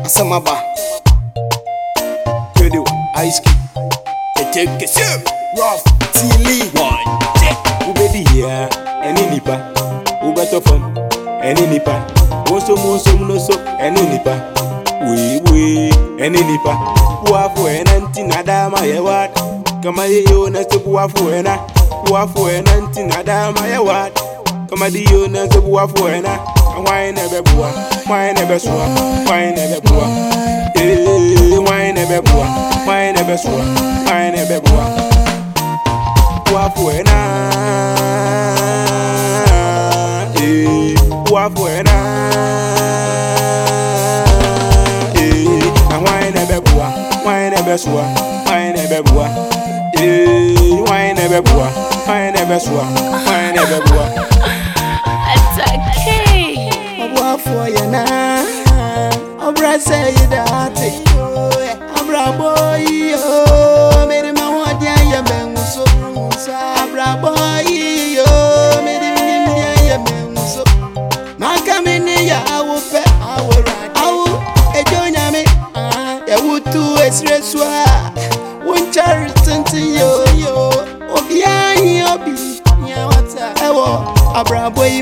Asamaba. Kedu Ice Kid. Take a sip. Rough T-Lee. One. Ubedi here. Any nipa. Ubeto from. Any nipa. Monso no so. Any nipa. We. Any nipa. Wafu enanti nadama yewat. Kama yeyo na sebu wafu ena. Wafu enanti nadama yewat. Kama diyo na sebu wafu ena. Why never bua? Why never swa? Why never bua? Why never bua? Why never swa? Why never bua? Wafu ena. Wafu ena. Why never bua? Why never swa? Why never bua? Why never bua? Why never swa? Why never bua? For you now, Abra say that Abra boy, made my one ya men so Abra boy, made him so Mancamania, I will pay a join me, I would do a stress one charity to yo, Obia, what's Abra boy.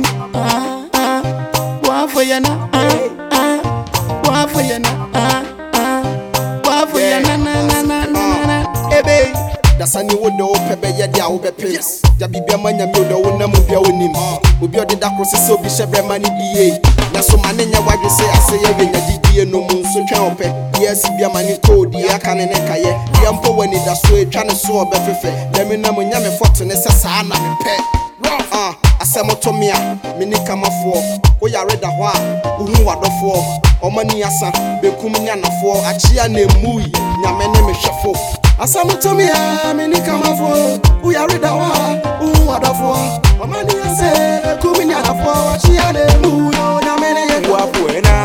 For you na, for you na, for you na, ebe. That's a new window, Pebe, ya will be pace. Jabby Mania Mudo, Namubia Unim. Ubi did that process so be Shebre Money DA. Naso Manina, what you say, I say, every DA no moon, so count pet. Yes, be a money code, the Akan and Kaye. The Ampo when it does way, trying to sew a befe. Let me know when Yammy Fox and Sana pet. Asamotomia, Minika Mafo, Oya Reda Hua, Uhuadofo, Omani Asa, Bekumina for, Achia ne Mui, Yamene Shafo. Asamotomia, Minika Mafo, Oya Reda Hua, Uhuadofo, Omani Asa, Bekumina for, Achia ne Mui, Yamene Wapuena.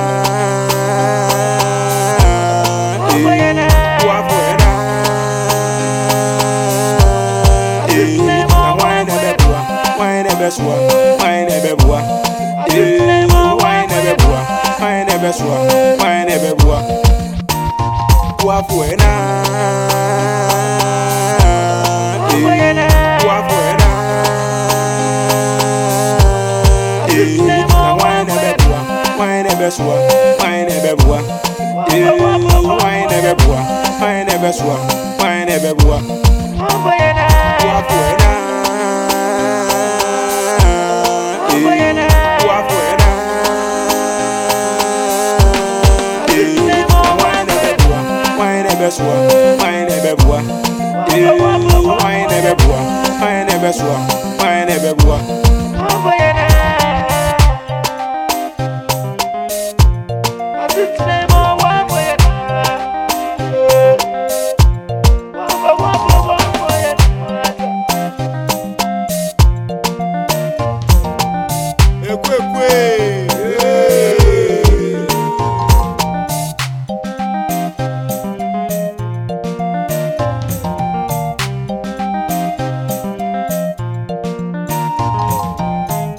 Why never bua? Why never bua? Why never swa? Why never bua? Wafuena. Wafuena. Why never bua? Why never swa? Why never bua? Why never bua? Why never swa? Why never bua? Wafuena. Why never bua? Why never bua? Why never swa? Why never bua?